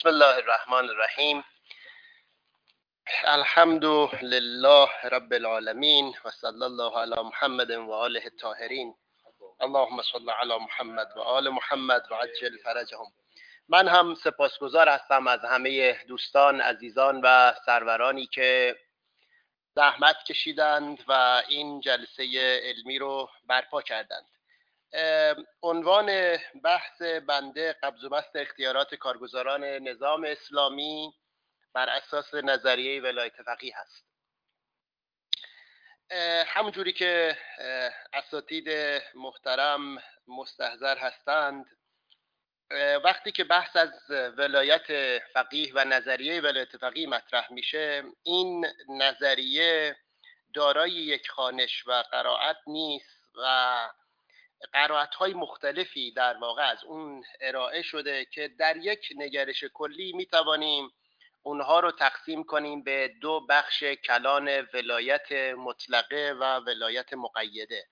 بسم الله الرحمن الرحیم. الحمد لله رب العالمین و صلی الله علی محمد و آله الطاهرین. اللهم صل علی محمد و آل محمد و عجل فرجهم. من هم سپاسگزار هستم از همه دوستان، عزیزان و سرورانی که زحمت کشیدند و این جلسه علمی رو برپا کردند. عنوان بحث بنده قبض و بسط اختیارات کارگزاران نظام اسلامی بر اساس نظریه ولایت فقیه هست. همونجوری که اساتید محترم مستحضر هستند، وقتی که بحث از ولایت فقیه و نظریه ولایت فقیه مطرح میشه، این نظریه دارای یک خوانش و قرائت نیست و قرائت‌های مختلفی در واقع از اون ارائه شده که در یک نگرش کلی میتوانیم اونها رو تقسیم کنیم به دو بخش کلان ولایت مطلقه و ولایت مقیده.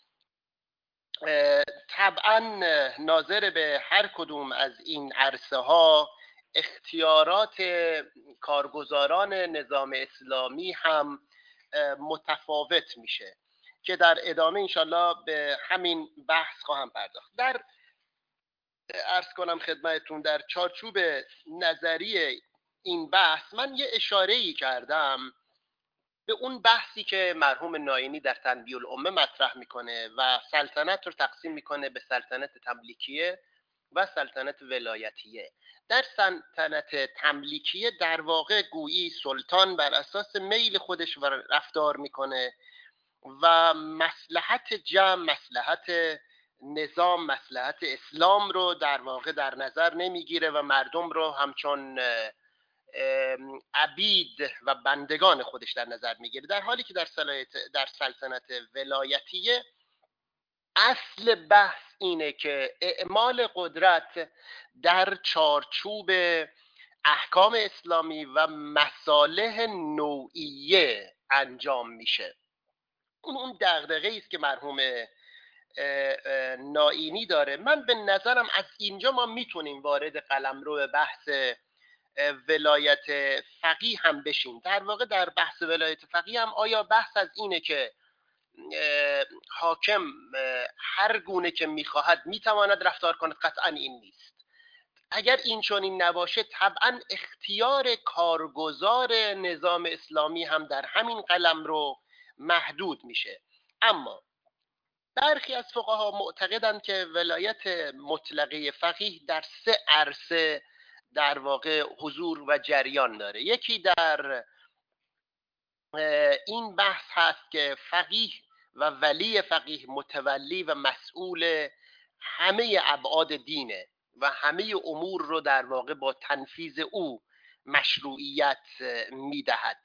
طبعا ناظر به هر کدوم از این عرصه ها اختیارات کارگزاران نظام اسلامی هم متفاوت میشه که در ادامه انشالله به همین بحث خواهم پرداخت. در عرض کنم خدمتتون در چارچوب نظری این بحث من یه اشاره‌ای کردم به اون بحثی که مرحوم ناینی در تنبیه الامه مطرح میکنه و سلطنت رو تقسیم میکنه به سلطنت تملیکیه و سلطنت ولایتیه. در سلطنت تملیکیه در واقع گویی سلطان بر اساس میل خودش رفتار میکنه و مصلحت جمع، مصلحت نظام، مصلحت اسلام رو در واقع در نظر نمیگیره و مردم رو همچون عبید و بندگان خودش در نظر میگیره، در حالی که در سلطنت ولایتیه اصل بحث اینه که اعمال قدرت در چارچوب احکام اسلامی و مصالح نوعیه انجام میشه. اون دغدغه‌ای است که مرحوم ناینی داره. من به نظرم از اینجا ما میتونیم وارد قلمرو بحث ولایت فقیه هم بشیم. در واقع در بحث ولایت فقیه هم آیا بحث از اینه که حاکم هر گونه که میخواهد میتواند رفتار کند؟ قطعا این نیست. اگر این چنین نباشه طبعا اختیار کارگزار نظام اسلامی هم در همین قلمرو محدود میشه. اما برخی از فقها معتقدند که ولایت مطلقه فقیه در سه عرصه در واقع حضور و جریان داره. یکی در این بحث هست که فقیه و ولی فقیه متولی و مسئول همه ابعاد دینه و همه امور رو در واقع با تنفیذ او مشروعیت میدهد.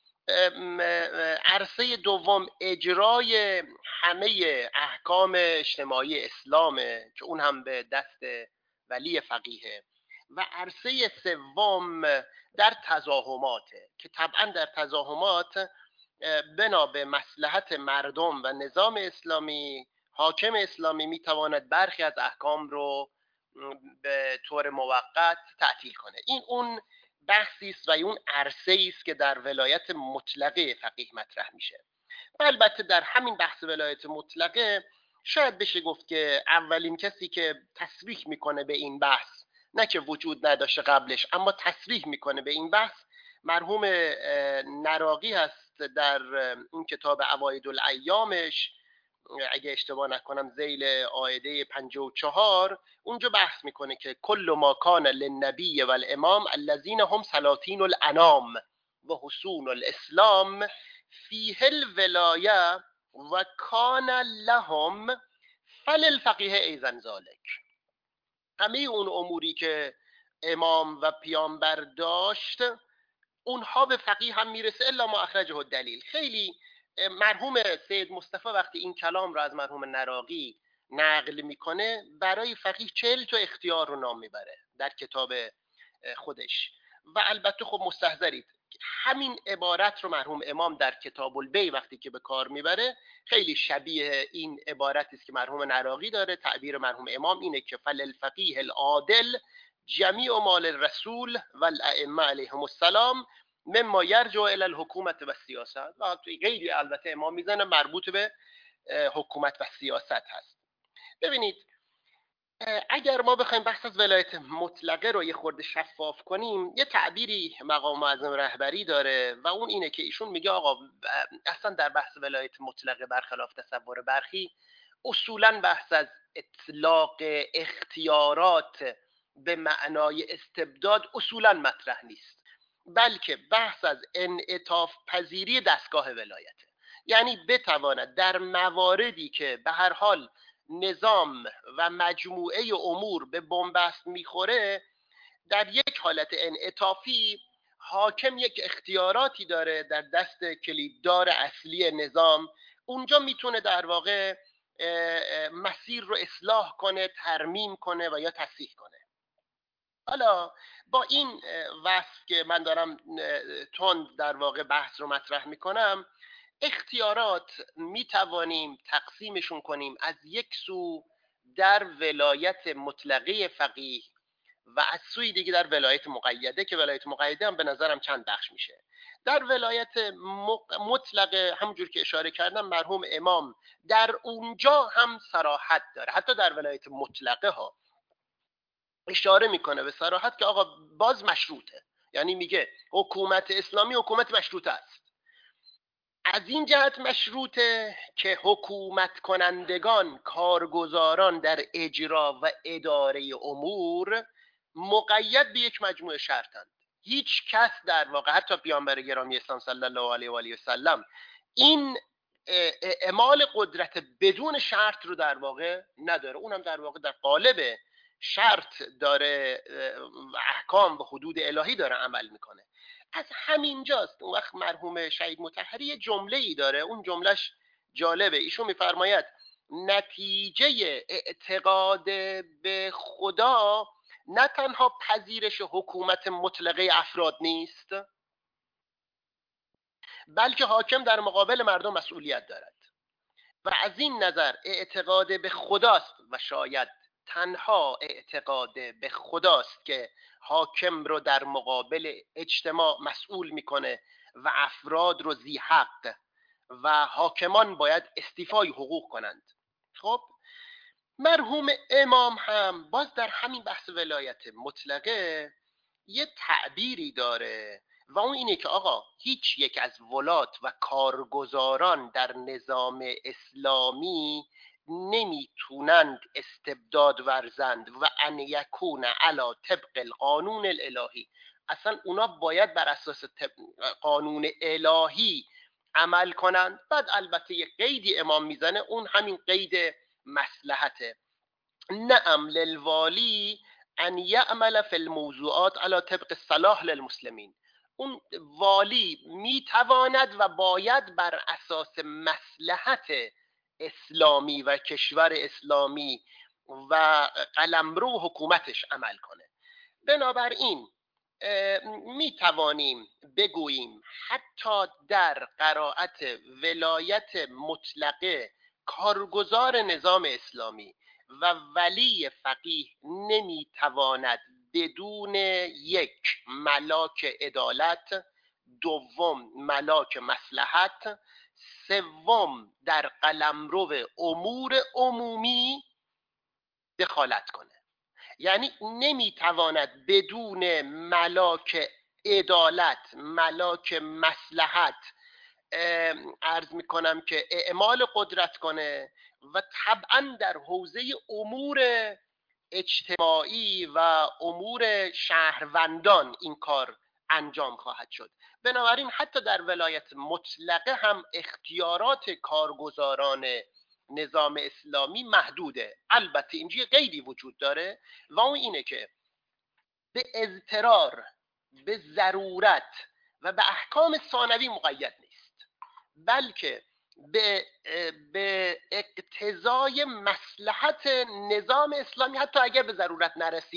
عرصه دوم اجرای همه احکام اجتماعی اسلامه که اون هم به دست ولی فقیه. و عرصه سوم در تزاحماته که طبعا در تزاحمات بنا به مصلحت مردم و نظام اسلامی حاکم اسلامی میتواند برخی از احکام رو به طور موقت تعطیل کنه. این اون بحثی است و اون عرصه‌ای است که در ولایت مطلقه فقیه مطرح میشه. و البته در همین بحث ولایت مطلقه شاید بشه گفت که اولین کسی که تصریح میکنه به این بحث، نه که وجود نداشته قبلش، اما تصریح میکنه به این بحث، مرحوم نراقی هست. در این کتاب عواید الایامش اگه اشتباه نکنم ذیل آیده 54 اونجا بحث میکنه که کل ما کان للنبی و الامام الذین هم سلاطین الانام و حصون الاسلام فیه الولایه و کان لهم فللفقیه ایضا ذالک. همه اون اموری که امام و پیامبر داشت اونها به فقیه هم میرسه الا ما اخرجه الدلیل. خیلی مرحوم سید مصطفی وقتی این کلام رو از مرحوم نراقی نقل میکنه برای فقیه 40 تا اختیار رو نام میبره در کتاب خودش. و البته خب مستحضرید همین عبارت رو مرحوم امام در کتاب البی وقتی که به کار میبره خیلی شبیه این عبارتی است که مرحوم نراقی داره. تعبیر مرحوم امام اینه که فللفقیه العادل جمیع مال الرسول و الائمه علیهم السلام مما یرجع الی الحکومت و سیاست. و غیری البته امام میزنه مربوط به حکومت و سیاست هست. ببینید اگر ما بخوایم بحث از ولایت مطلقه رو یه خورده شفاف کنیم، یه تعبیری مقام معظم رهبری داره و اون اینه که ایشون میگه آقا اصلا در بحث ولایت مطلقه برخلاف تصور برخی اصولا بحث از اطلاق اختیارات به معنای استبداد اصولا مطرح نیست، بلکه بحث از انعطاف پذیری دستگاه ولایته. یعنی بتواند در مواردی که به هر حال نظام و مجموعه امور به بنبست میخوره، در یک حالت انعطافی حاکم یک اختیاراتی داره در دست کلیددار اصلی نظام، اونجا میتونه در واقع مسیر رو اصلاح کنه، ترمیم کنه و یا تصحیح کنه. حالا با این وصف که من دارم تند در واقع بحث رو مطرح میکنم، اختیارات میتوانیم تقسیمشون کنیم از یک سو در ولایت مطلقه فقیه و از سوی دیگه در ولایت مقیده، که ولایت مقیده هم به نظرم چند بخش میشه. در ولایت مطلقه همونجور که اشاره کردم مرحوم امام در اونجا هم صراحت داره، حتی در ولایت مطلقه ها اشاره میکنه به صراحت که آقا باز مشروطه، یعنی میگه حکومت اسلامی حکومت مشروطه است. از این جهت مشروطه که حکومت کنندگان، کارگزاران در اجرا و اداره امور مقید به یک مجموعه شرطند. هیچ کس در واقع، حتی پیامبر گرامی اسلام صلی الله علیه و آله و سلم، این اعمال قدرت بدون شرط رو در واقع نداره. اونم در واقع در قالب شرط داره و احکام و حدود الهی داره عمل میکنه. از همین جاست اون وقت مرحوم شهید مطهری جمله ای داره، اون جملهش جالبه. ایشون میفرماید نتیجه اعتقاد به خدا نه تنها پذیرش حکومت مطلقه افراد نیست، بلکه حاکم در مقابل مردم مسئولیت دارد و از این نظر اعتقاد به خداست و شاید تنها اعتقاد به خداست که حاکم رو در مقابل اجتماع مسئول میکنه و افراد رو ذی حق و حاکمان باید استیفای حقوق کنند. خب مرحوم امام هم باز در همین بحث ولایت مطلقه یه تعبیری داره و اون اینه که آقا هیچ یک از ولات و کارگزاران در نظام اسلامی نمیتونند استبداد ورزند و ان یکون علی طبق القانون الالهی. اصلا اونا باید بر اساس قانون الهی عمل کنند. بعد البته یک قیدی امام میزنه، اون همین قید مصلحته. نعم للوالی ان یعمل فی الموضوعات علی طبق صلاح للمسلمین. اون والی میتواند و باید بر اساس مصلحت اسلامی و کشور اسلامی و قلمرو حکومتش عمل کنه. بنابراین میتوانیم بگوییم حتی در قرائت ولایت مطلقه کارگزار نظام اسلامی و ولی فقیه نمیتواند بدون یک ملاک عدالت، دوم ملاک مصلحت، سوم در قلمرو امور عمومی دخالت کنه. یعنی نمیتواند بدون ملاک عدالت، ملاک مصلحت عرض میکنم که اعمال قدرت کنه و طبعا در حوزه امور اجتماعی و امور شهروندان این کار انجام خواهد شد. بنابراین حتی در ولایت مطلقه هم اختیارات کارگزاران نظام اسلامی محدوده. البته اینجا قیدی وجود داره و اون اینه که به اضطرار، به ضرورت و به احکام ثانوی مقید نیست، بلکه به اقتضای مصلحت نظام اسلامی حتی اگر به ضرورت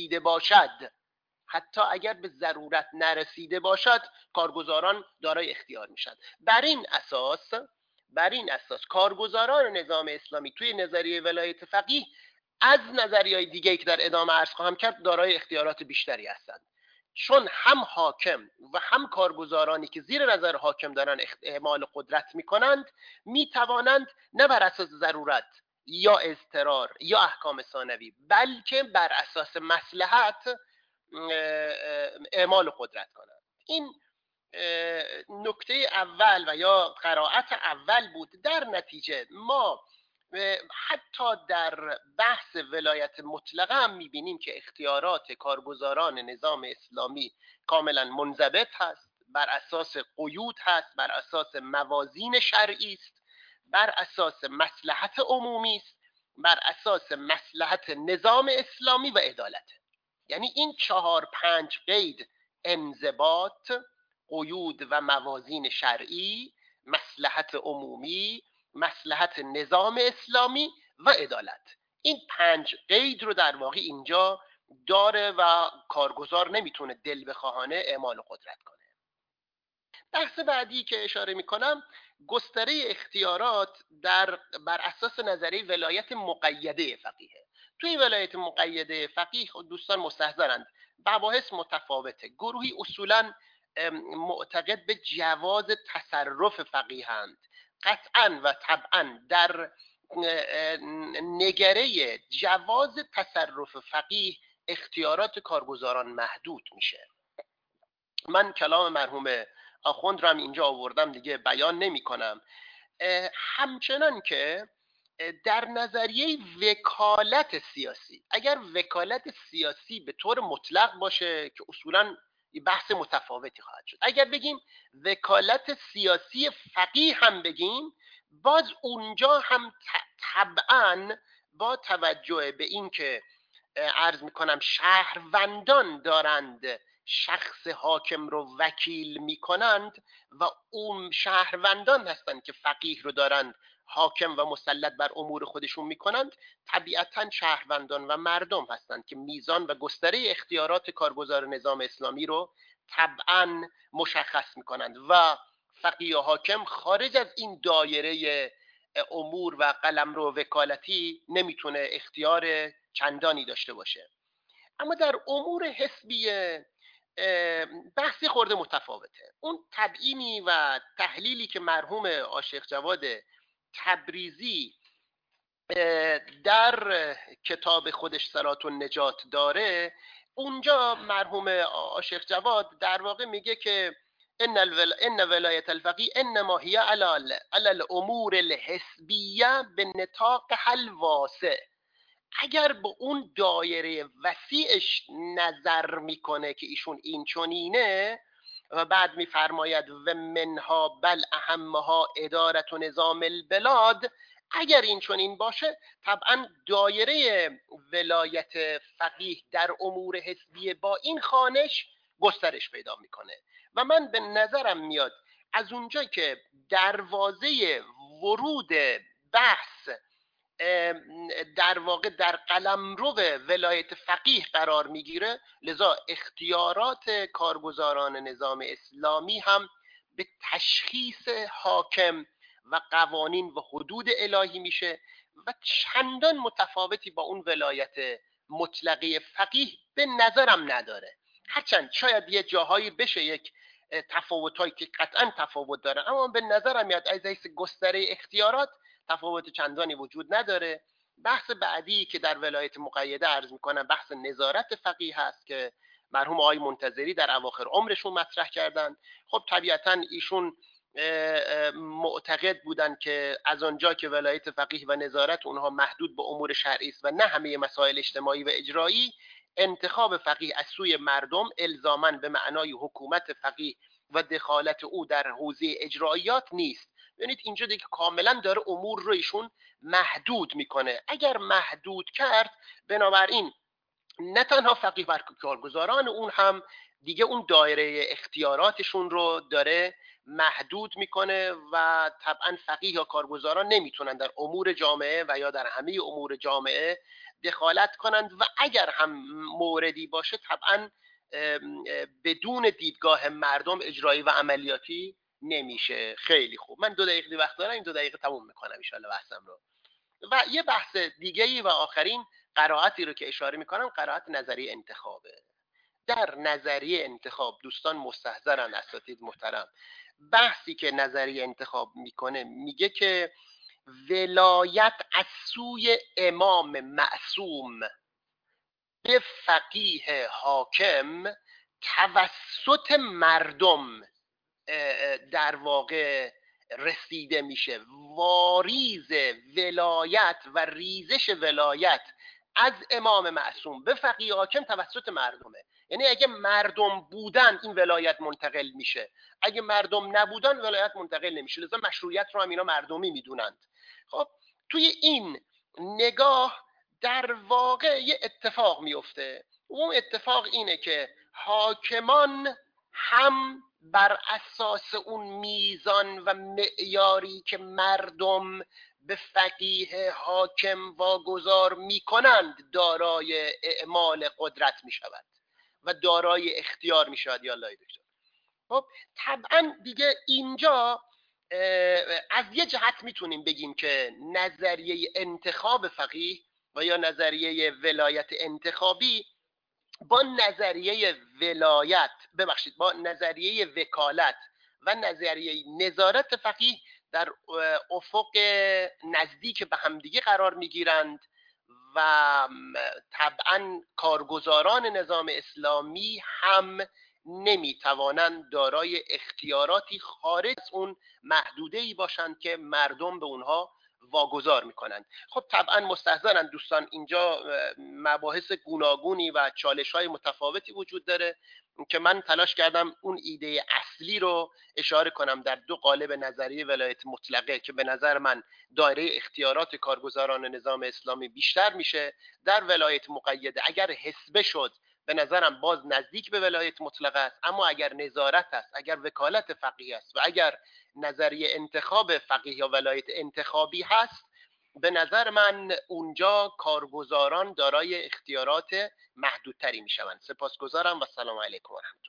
نرسیده باشد کارگزاران دارای اختیار میشن. بر این اساس کارگزاران نظام اسلامی توی نظریه ولایت فقیه از نظریه‌های دیگه‌ای که در ادامه عرض خواهم کرد دارای اختیارات بیشتری هستند، چون هم حاکم و هم کارگزارانی که زیر نظر حاکم دارن اعمال قدرت میکنند میتوانند نه بر اساس ضرورت یا اضطرار یا احکام ثانوی بلکه بر اساس مصلحت اعمال قدرت کنند. این نکته اول و یا قرائت اول بود. در نتیجه ما حتی در بحث ولایت مطلقه هم میبینیم که اختیارات کارگزاران نظام اسلامی کاملا منضبط هست، بر اساس قیود هست، بر اساس موازین شرعی است، بر اساس مصلحت عمومی است، بر اساس مصلحت نظام اسلامی و عدالت. یعنی این 4-5 قید انضباط، قیود و موازین شرعی، مصلحت عمومی، مصلحت نظام اسلامی و عدالت، این 5 قید رو در واقع اینجا داره و کارگزار نمیتونه دل بخواهانه اعمال قدرت کنه. بحث بعدی که اشاره میکنم گستره اختیارات بر اساس نظریه ولایت مقیده فقیه. توی ولایت مقیده فقیه دوستان مستحضرند مباحث متفاوته. گروهی اصولا معتقد به جواز تصرف فقیهند، قطعا و طبعا در نگره جواز تصرف فقیه اختیارات کارگزاران محدود میشه. من کلام مرحوم آخوند رو هم اینجا آوردم دیگه بیان نمی کنم. همچنان که در نظریه وکالت سیاسی، اگر وکالت سیاسی به طور مطلق باشه که اصولا بحث متفاوتی خواهد شد، اگر بگیم وکالت سیاسی فقیه هم بگیم، باز اونجا هم طبعا با توجه به این که عرض میکنم شهروندان دارند شخص حاکم رو وکیل میکنند و اون شهروندان هستند که فقیه رو دارند حاکم و مسلط بر امور خودشون میکنند، طبیعتا شهروندان و مردم هستند که میزان و گستره اختیارات کارگزار نظام اسلامی رو طبعا مشخص میکنند و فقیه و حاکم خارج از این دایره امور و قلمرو وکالتی نمیتونه اختیار چندانی داشته باشه. اما در امور حزبی بحثی خورده متفاوته. اون تبیینی و تحلیلی که مرحوم عاشق جواد تبریزی در کتاب خودش صراط النجات داره، اونجا مرحوم عاشق جواد در واقع میگه که ان ولایت الفقیه انما هی علی الامور الحزبیه به نطاق حل واسع. اگر به اون دایره وسیعش نظر میکنه که ایشون این چنینه و بعد میفرماید و منها بل اهمها ادارت و نظام البلاد، اگر این چنین باشه طبعا دایره ولایت فقیه در امور حزبی با این خانش گسترش پیدا میکنه و من به نظرم میاد از اونجا که دروازه ورود بحث در واقع در قلمرو ولایت فقیه قرار میگیره، لذا اختیارات کارگزاران نظام اسلامی هم به تشخیص حاکم و قوانین و حدود الهی میشه و چندان متفاوتی با اون ولایت مطلقه فقیه به نظرم نداره. هرچند شاید یه جاهایی بشه یک تفاوتایی که قطعا تفاوت داره، اما به نظرم میاد از حیث گستره اختیارات تفاوت چندانی وجود نداره. بحث بعدی که در ولایت مقیده عرض میکنم بحث نظارت فقیه هست که مرحوم آقای منتظری در اواخر عمرشون مطرح کردن. خب طبیعتا ایشون معتقد بودن که از آنجا که ولایت فقیه و نظارت اونها محدود به امور شرعی است و نه همه مسائل اجتماعی و اجرایی، انتخاب فقیه از سوی مردم الزاماً به معنای حکومت فقیه و دخالت او در حوزه اجرایات نیست. ببینید اینجا دیگه کاملا داره امور رو ایشون محدود میکنه. اگر محدود کرد بنابراین نه تنها فقیه بلکه کارگزاران اون هم دیگه اون دایره اختیاراتشون رو داره محدود میکنه و طبعا فقیه یا کارگزاران نمیتونن در امور جامعه و یا در همه امور جامعه دخالت کنند و اگر هم موردی باشه طبعا بدون دیدگاه مردم اجرایی و عملیاتی نمیشه. خیلی خوب، من 2 دقیقه وقت دارم، این 2 دقیقه تموم میکنم ان شاء الله بحثم رو. و یه بحث دیگه‌ای و آخرین قرائتی رو که اشاره میکنم قرائت نظریه انتخابه. در نظریه انتخاب دوستان مستحضرن، اساتید محترم، بحثی که نظریه انتخاب میکنه میگه که ولایت از سوی امام معصوم به فقیه حاکم توسط مردم در واقع رسیده میشه. واریز ولایت و ریزش ولایت از امام معصوم به فقیه حاکم توسط مردمه. یعنی اگه مردم بودن این ولایت منتقل میشه، اگه مردم نبودن ولایت منتقل نمیشه. لذا مشروعیت رو هم اینا مردمی میدونند. خب توی این نگاه در واقع یه اتفاق میفته. اون اتفاق اینه که حاکمان هم بر اساس اون میزان و معیاری که مردم به فقیه حاکم واگذار میکنند دارای اعمال قدرت میشود و دارای اختیار میشود. یا الله دکتر. خب طبعا دیگه اینجا از یه جهت میتونیم بگیم که نظریه انتخاب فقیه و یا نظریه ولایت انتخابی با نظریه ولایت با نظریه وکالت و نظریه نظارت فقیه در افق نزدیک به همدیگه قرار میگیرند و طبعا کارگزاران نظام اسلامی هم نمیتوانند دارای اختیاراتی خارج از اون محدوده‌ای باشند که مردم به اونها واگذار میکنند. خب طبعا مستحضرن دوستان، اینجا مباحث گوناگونی و چالش‌های متفاوتی وجود داره که من تلاش کردم اون ایده اصلی رو اشاره کنم در دو قالب نظریه ولایت مطلقه که به نظر من دایره اختیارات کارگزاران نظام اسلامی بیشتر میشه. در ولایت مقیده اگر حسبه شد به نظرم باز نزدیک به ولایت مطلقه است، اما اگر نظارت است، اگر وکالت فقیه است و اگر نظریه انتخاب فقیه یا ولایت انتخابی هست، به نظر من اونجا کارگزاران دارای اختیارات محدودتری میشوند. سپاسگزارم و سلام علیکم و رحمت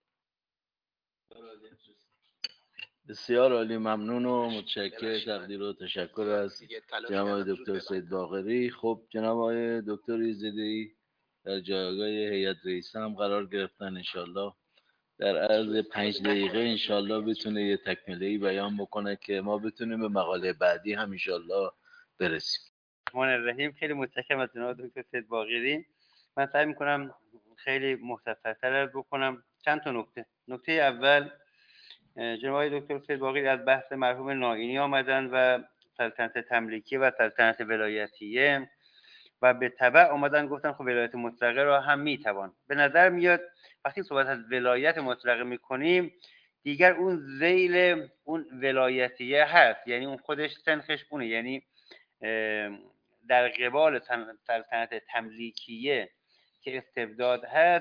الله. بسیار عالی، ممنون و متشکر. تقدیر و تشکر از جناب دکتر سید باقری. خب جناب آقای دکتر ایزدی در جایگاه هیئت رئیسه هم قرار گرفتن. انشالله در عرض 5 دقیقه انشالله بتونه یه تکمله‌ای بیان بکنه که ما بتونیم به مقاله بعدی هم انشالله برسیم. الرحمن الرحیم. خیلی متشکرم از جناب دکتر سید باقری. من سعی میکنم خیلی مختصرتر بکنم. چند تا نکته اول، جناب دکتر سید باقری از بحث مرحوم نائینی آمدن و سلطنت تملیکیه و سلطنت ولایتیه و به تبع آمدن گفتن خب ولایت مطلقه را هم میتوان. به نظر میاد وقتی صحبت از ولایت مطلقه میکنیم دیگر اون ذیل اون ولایتیه هست، یعنی اون خودش سنخش اونه، یعنی در قبال سلطنت تملیکیه که استبداد هست،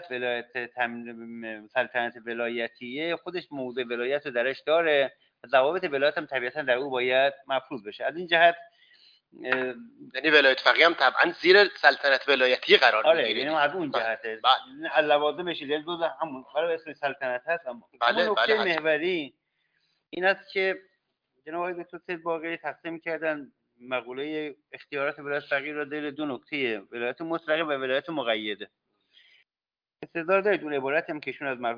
سلطنت ولایتیه خودش موضع ولایت رو درش داره و ضوابط ولایت هم طبیعتا در او باید مفروض بشه. از این جهت یعنی ولایت فقیه هم طبعا زیر سلطنت ولایتی قرار میگیره. یعنی از اون جهته لوازمش جز همون برای اسم سلطنت هست. اما نکته محوری این است که جناب آقای دکتر سید باقری تقسیم کردن مقوله اختیارات ولایت فقیه را در دو نکته، ولایت مطلقه و ولایت مقیده. استدلال دارید اون عبارتی هم که ایشون از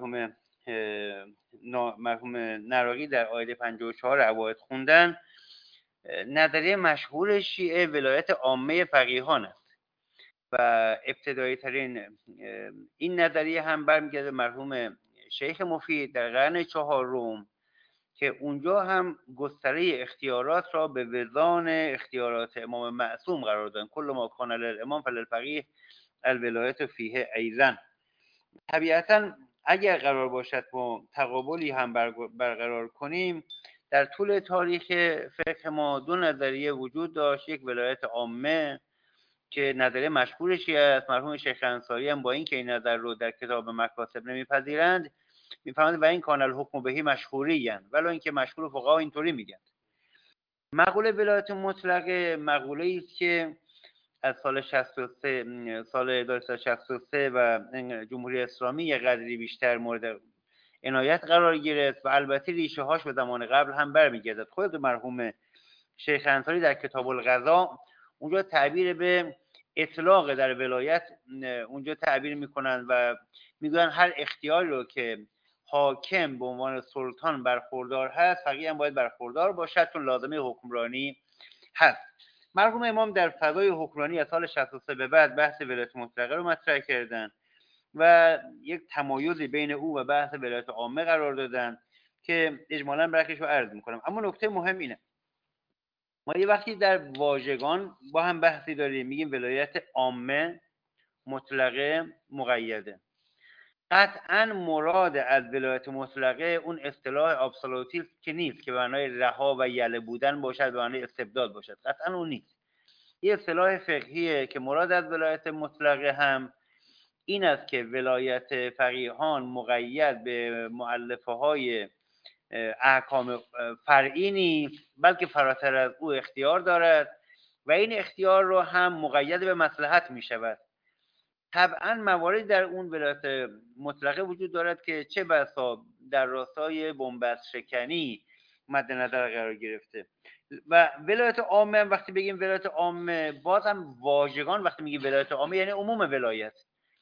مرحوم نراقی در آیه 54 عواید خوندن، نظریه مشهور شیعه ولایت عامه فقیهان است و ابتدایی ترین این نظریه هم برمیگرده مرحوم شیخ مفید در قرن 4 که اونجا هم گستره اختیارات را به وزان اختیارات امام معصوم قرار دادن. کل ما کان للامام فللفقیه الولایت فیه ایضا. طبیعتا اگر قرار باشد ما تقابلی هم برقرار کنیم، در طول تاریخ فقه ما دو نظریه وجود داشت. یک ولایت عامه که نظریه مشهورشی است، مرحوم شیخ انصاری هم با این که این نظر رو در کتاب مکاسب نمیپذیرند میفهمند و این کان الحکم بهی مشهوری هست، ولی اینکه مشهور فقها اینطوری میگن. مقوله ولایت مطلقه مقوله است که از سال 1363 و جمهوری اسلامی یه قدری بیشتر مورد عنایت قرار گرفت و البته ریشه هاش به زمان قبل هم برمیگردد. خود مرحوم شیخ انصاری در کتاب القضا اونجا تعبیر به اطلاق در ولایت اونجا تعبیر میکنن و میگن هر اختیاری رو که حاکم به عنوان سلطان برخوردار هست فقیه هم باید برخوردار باشد، چون لازمه حکمرانی هست. مرحوم امام در فضای حکمرانی از سال 63 به بعد بحث ولایت مطلقه رو مطرح کردن و یک تمایزی بین او و بحث ولایت عامه قرار دادن که اجمالاً برکش رو عرض میکنم. اما نکته مهم اینه، ما یه وقتی در واژگان با هم بحثی داریم، میگیم ولایت عامه، مطلقه، مقیده. قطعاً مراد از ولایت مطلقه اون اصطلاح ابسولوتیسم که نیست که به معنای رها و یله بودن باشد، به معنای استبداد باشد، قطعاً اون نیست. یه اصطلاح فقهیه که مراد از ولایت مطلقه هم این است که ولایت فقیهان مقید به مؤلفه های احکام فرعی نیست، بلکه فراتر از او اختیار دارد و این اختیار رو هم مقید به مصلحت می شود. طبعا مواردی در اون ولایت مطلقه وجود دارد که چه بسا در راستای بنبست شکنی مد نظر قرار گرفته. و ولایت عامه، وقتی بگیم ولایت عامه، باز هم واژگان وقتی میگیم ولایت عامه یعنی عموم ولایت.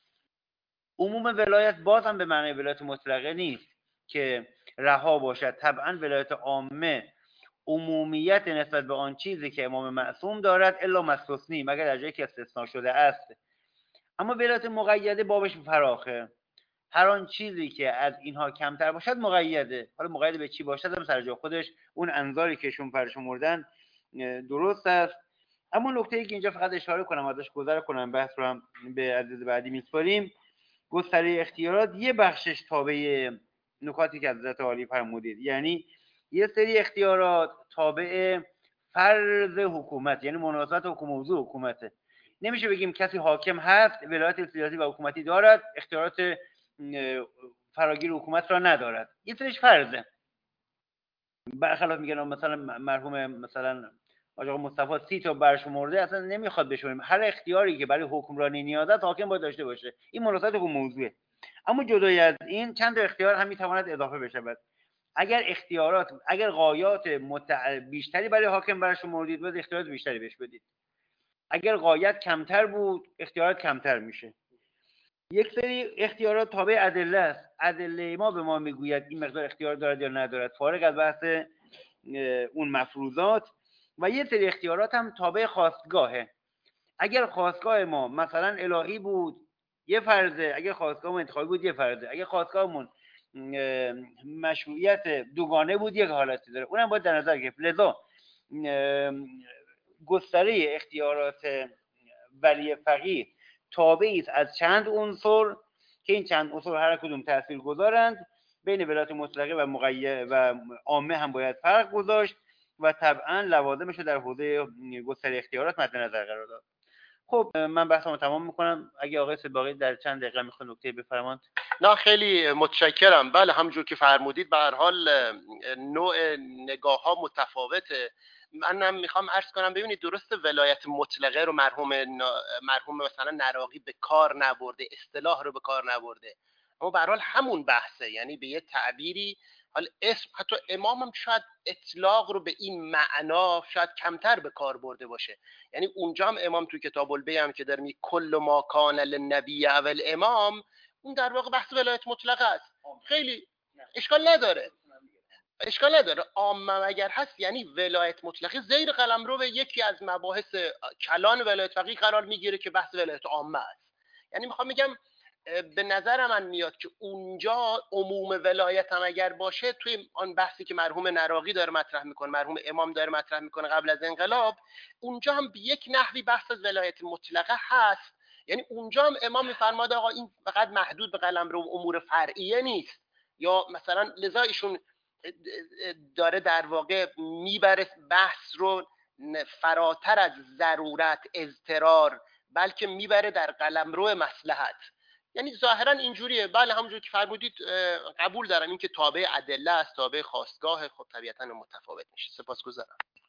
عموم ولایت باز هم به معنی ولایت مطلقه نیست که رها باشد. طبعا ولایت عامه عمومیت نسبت به آن چیزی که امام معصوم دارد الا مستثنی، مگر در جایی که استثناء شده است. اما ولایت مقیده بابش فراخه، هر آن چیزی که از اینها کمتر باشد مقیده. حالا مقید به چی باشد هم سر جای خودش، اون انظاری که شون فرشمردن درست است. اما نکته‌ای که اینجا فقط اشاره کنم، ازش گذر کنم، بحث رو هم به عزیز بعدی میسپاریم. گستره اختیارات یه بخشش تابع نکاتی که حضرت عالی فرمودید، یعنی یه سری اختیارات تابع فرض حکومت، یعنی مناسبت حکومت، موضوع حکومته. نمیشه بگیم کسی حاکم هست، ولایت سیاسی و حکومتی دارد، اختیارات فراگیر حکومت را ندارد، یه سریش فرضه. برخلاف میگن مثلا مرحوم مثلا آقا مصطفی 30 تا برشمرده، اصلا نمیخواد بشوریم. هر اختیاری که برای حکمرانی نیاز است حاکم باید داشته باشه، این مناسبت با موضوعه. اما جدای از این چند تا اختیار هم میتواند اضافه بشود. اگر غایات بیشتری برای حاکم برشمردید، باید اختیارات بیشتری بهش بدید. اگر غایت کمتر بود، اختیارات کمتر میشه. یک سری اختیارات تابع ادله است. ادله ما به ما میگوید این مقدار اختیار دارد یا ندارد، فارغ از بحث اون مفروضات. و یه سری اختیارات هم تابع خواستگاهه. اگر خواستگاه ما مثلا الهی بود یه فرضه، اگر خواستگاهمون انتخابی بود یه فرضه، اگر خواستگاهمون مشروعیت دوگانه بود یک حالتی داره، اونم باید در نظر گرفت. لذا گستره اختیارات ولی فقیه تابعی است از چند عنصر که این چند عنصر هر کدوم تأثیر گذارند. بین ولایت مطلقه و مقید و عامه هم باید فرق گذاشت و طبعا لوازمش رو در حوزه گستره اختیارات مد نظر قرار داد. خب من بحثمو تمام میکنم. اگه آقای سیدباقی در چند دقیقه میخواد نکته بفرمایید. نه خیلی متشکرم. بله همونجور که فرمودید به هر حال نوع نگاه ها متفاوته. منم میخوام عرض کنم ببینید درست ولایت مطلقه رو مرحوم مثلا نراقی به کار نبرده، اصطلاح رو به کار نبرده، اما به هر حال همون بحثه، یعنی به یه تعبیری، حالا اسم حتی امام هم شاید اطلاق رو به این معنا شاید کمتر به کار برده باشه. یعنی اونجا هم امام تو کتاب البیع هم که در می کل ما کان للنبی او الامام، اون در واقع بحث ولایت مطلقه است. خیلی اشکال نداره عامه اگر هست، یعنی ولایت مطلقه زیر قلمرو به یکی از مباحث کلان ولایت فقیه قرار میگیره که بحث ولایت عامه است. یعنی میخوام بگم به نظر من میاد که اونجا عموم ولایت هم اگر باشه، توی آن بحثی که مرحوم نراقی داره مطرح میکنه، مرحوم امام داره مطرح میکنه قبل از انقلاب، اونجا هم به یک نحوی بحث از ولایت مطلقه هست. یعنی اونجا هم امام میفرماد آقا این فقط محدود به قلمرو امور فرعیه نیست، یا مثلا لذا ایشون داره در واقع میبره بحث رو فراتر از ضرورت، اضطرار، بلکه میبره در قلمرو مصلحت. یعنی ظاهرا اینجوریه. بله همونجور که فرمودید قبول دارم این که تابع ادله است، تابع خواستگاه، خب طبیعتا متفاوت میشه. سپاسگزارم.